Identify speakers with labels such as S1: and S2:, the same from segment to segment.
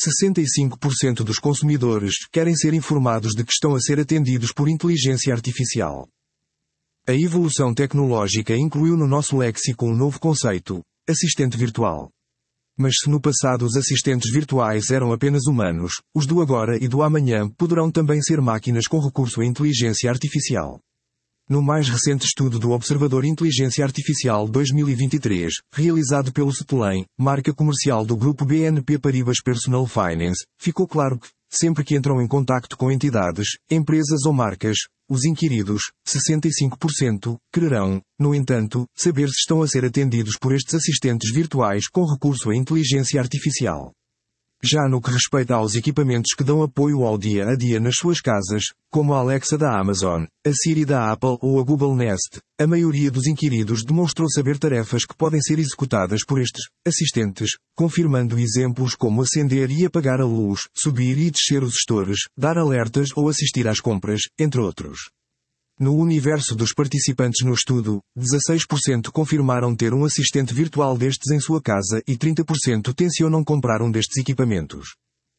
S1: 65% dos consumidores querem ser informados de que estão a ser atendidos por inteligência artificial. A evolução tecnológica incluiu no nosso léxico um novo conceito, assistente virtual. Mas se no passado os assistentes virtuais eram apenas humanos, os do agora e do amanhã poderão também ser máquinas com recurso à inteligência artificial. No mais recente estudo do Observador Inteligência Artificial 2023, realizado pelo Cetelain, marca comercial do grupo BNP Paribas Personal Finance, ficou claro que, sempre que entram em contacto com entidades, empresas ou marcas, os inquiridos, 65%, quererão, no entanto, saber se estão a ser atendidos por estes assistentes virtuais com recurso à inteligência artificial. Já no que respeita aos equipamentos que dão apoio ao dia a dia nas suas casas, como a Alexa da Amazon, a Siri da Apple ou a Google Nest, a maioria dos inquiridos demonstrou saber tarefas que podem ser executadas por estes assistentes, confirmando exemplos como acender e apagar a luz, subir e descer os estores, dar alertas ou assistir às compras, entre outros. No universo dos participantes no estudo, 16% confirmaram ter um assistente virtual destes em sua casa e 30% tencionam comprar um destes equipamentos.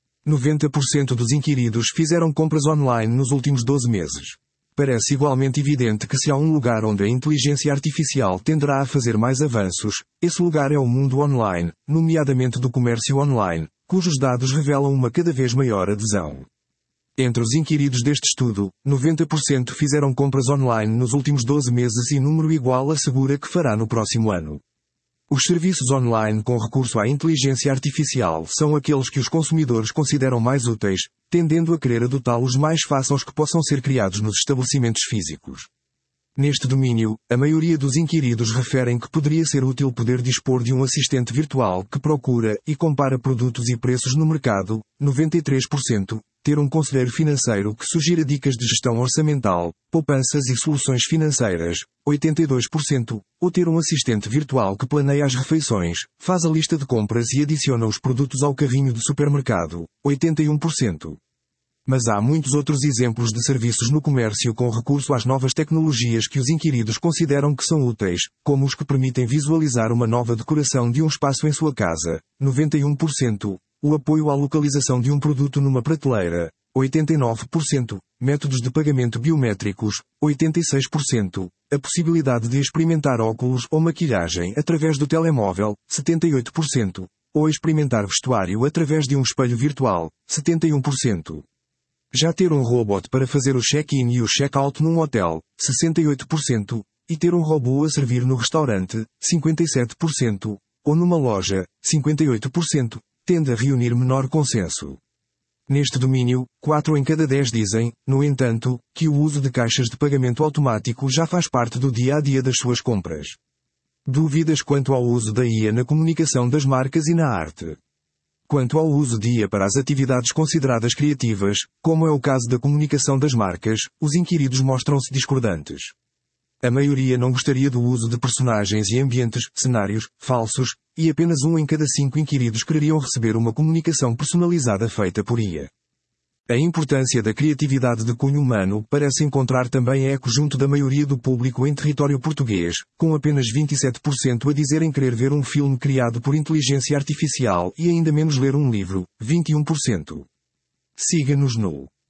S1: 90% dos inquiridos fizeram compras online nos últimos 12 meses. Parece igualmente evidente que se há um lugar onde a inteligência artificial tenderá a fazer mais avanços, esse lugar é o mundo online, nomeadamente do comércio online, cujos dados revelam uma cada vez maior adesão. Entre os inquiridos deste estudo, 90% fizeram compras online nos últimos 12 meses e número igual assegura que fará no próximo ano. Os serviços online com recurso à inteligência artificial são aqueles que os consumidores consideram mais úteis, tendendo a querer adotá-los mais face aos que possam ser criados nos estabelecimentos físicos. Neste domínio, a maioria dos inquiridos referem que poderia ser útil poder dispor de um assistente virtual que procura e compara produtos e preços no mercado, 93%, ter um conselheiro financeiro que sugira dicas de gestão orçamental, poupanças e soluções financeiras, 82%, ou ter um assistente virtual que planeia as refeições, faz a lista de compras e adiciona os produtos ao carrinho de supermercado, 81%. Mas há muitos outros exemplos de serviços no comércio com recurso às novas tecnologias que os inquiridos consideram que são úteis, como os que permitem visualizar uma nova decoração de um espaço em sua casa, 91%, o apoio à localização de um produto numa prateleira, 89%, métodos de pagamento biométricos, 86%, a possibilidade de experimentar óculos ou maquilhagem através do telemóvel, 78%, ou experimentar vestuário através de um espelho virtual, 71%. Já ter um robot para fazer o check-in e o check-out num hotel, 68%, e ter um robô a servir no restaurante, 57%, ou numa loja, 58%, tende a reunir menor consenso. Neste domínio, 4 em cada 10 dizem, no entanto, que o uso de caixas de pagamento automático já faz parte do dia a dia das suas compras. Dúvidas quanto ao uso da IA na comunicação das marcas e na arte. Quanto ao uso de IA para as atividades consideradas criativas, como é o caso da comunicação das marcas, os inquiridos mostram-se discordantes. A maioria não gostaria do uso de personagens e ambientes, cenários, falsos, e apenas 1 em cada 5 inquiridos quereriam receber uma comunicação personalizada feita por IA. A importância da criatividade de cunho humano parece encontrar também eco junto da maioria do público em território português, com apenas 27% a dizerem querer ver um filme criado por inteligência artificial e ainda menos ler um livro, 21%. Siga-nos no